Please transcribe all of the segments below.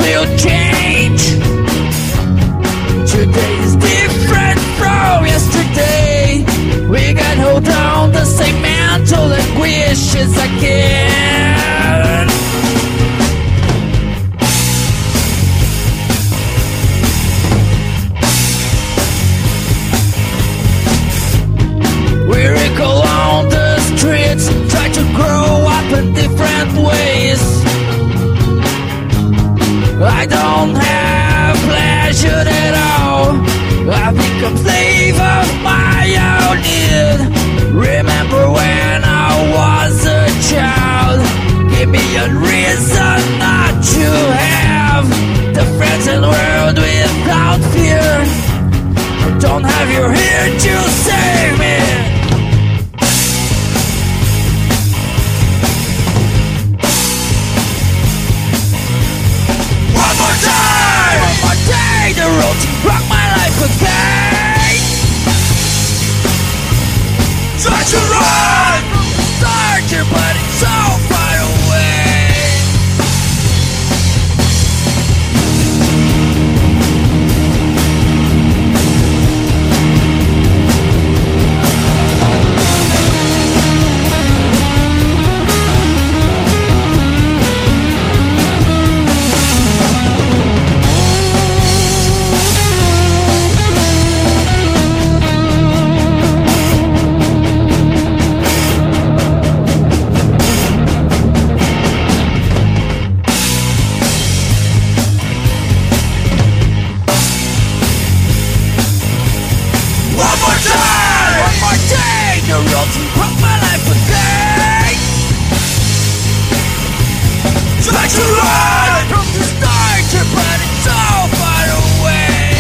will change. Today is different from yesterday. We can hold on the same mental anguishes again. We recall on the streets, try to grow up in different ways. I don't have pleasure at all. I've become slave of my own need. Remember when I was a child? Give me a reason not to have the friends and world without fear. I don't have you here to save me. The road rock my life again. Try to run from the starter, but it's so far away. The road to rock my life again. Try to run from the starter, but it's so far away.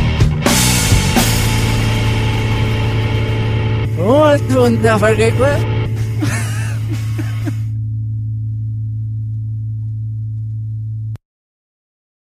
Oh, don't never forget.